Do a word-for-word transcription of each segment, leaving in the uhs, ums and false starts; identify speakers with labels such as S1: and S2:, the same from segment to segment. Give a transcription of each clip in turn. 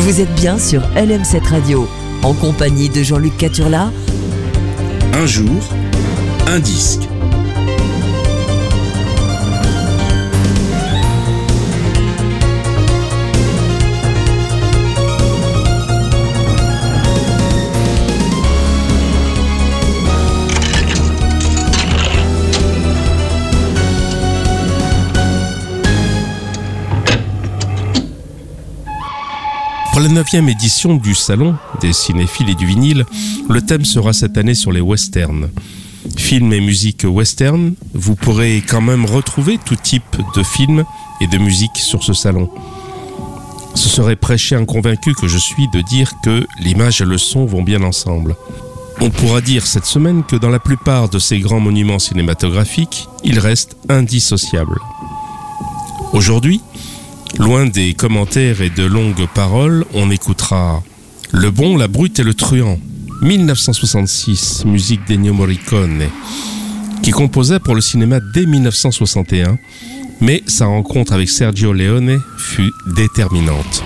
S1: Vous êtes bien sur L M sept Radio, en compagnie de Jean-Luc Caturla.
S2: Un jour, un disque.
S3: Pour la neuvième édition du Salon des cinéphiles et du vinyle, le thème sera cette année sur les westerns. Films et musique western, vous pourrez quand même retrouver tout type de films et de musique sur ce salon. Ce serait prêcher un convaincu que je suis de dire que l'image et le son vont bien ensemble. On pourra dire cette semaine que dans la plupart de ces grands monuments cinématographiques, ils restent indissociables. Aujourd'hui, loin des commentaires et de longues paroles, on écoutera Le Bon, la Brute et le Truand, dix-neuf cent soixante-six, musique d'Ennio Morricone, qui composait pour le cinéma dès dix-neuf cent soixante et un, mais sa rencontre avec Sergio Leone fut déterminante.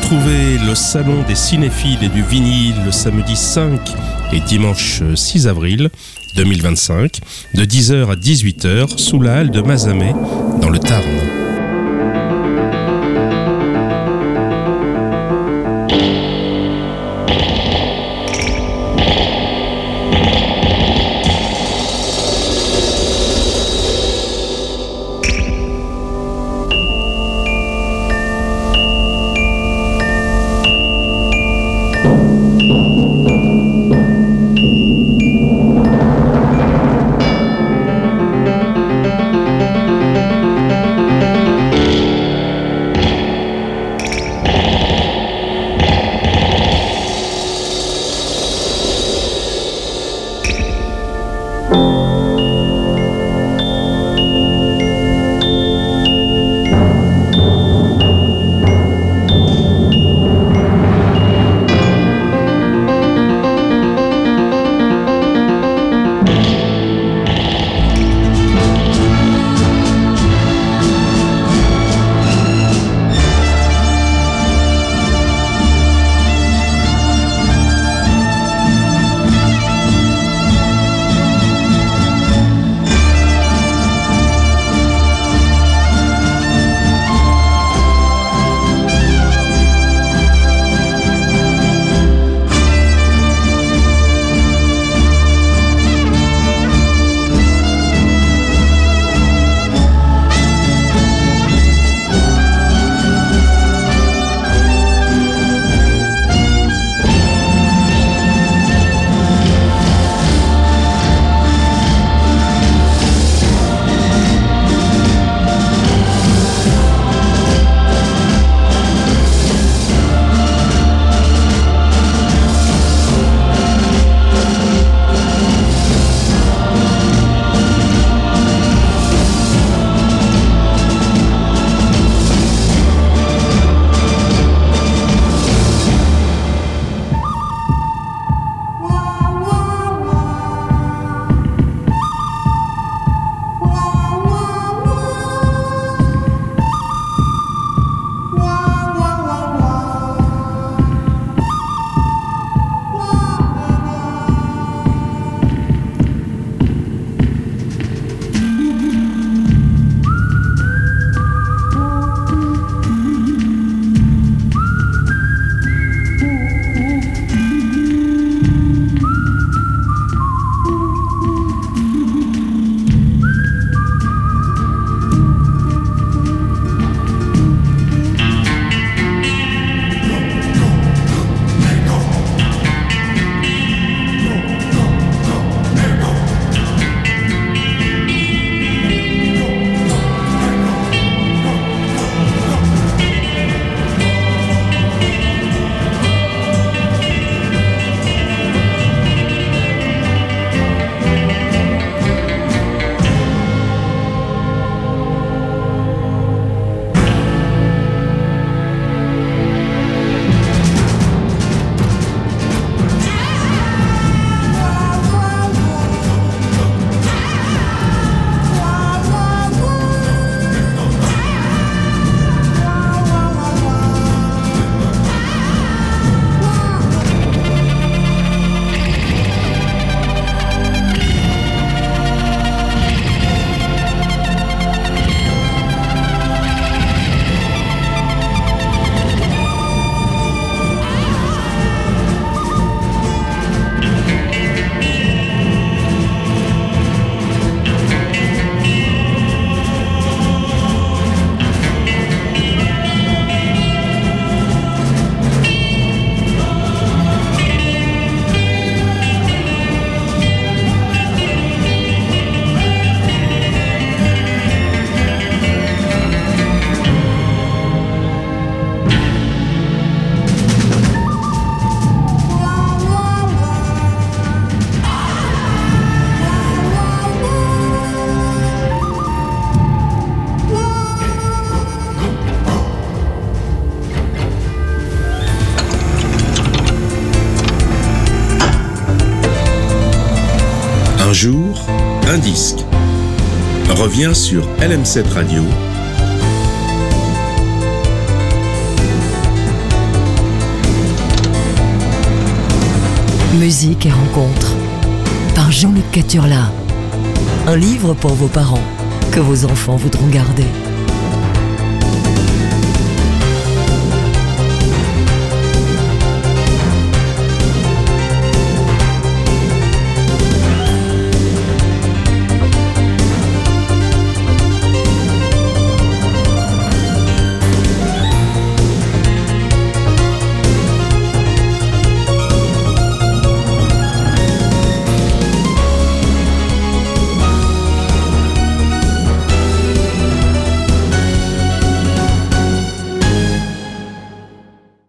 S3: Retrouvez le salon des cinéphiles et du vinyle le samedi cinq et dimanche six avril deux mille vingt-cinq de dix heures à dix-huit heures sous la halle de Mazamet dans le Tarn.
S2: Un jour, un disque. Revient sur L M sept Radio.
S1: Musique et rencontres par Jean-Luc Caturla. Un livre pour vos parents que vos enfants voudront garder.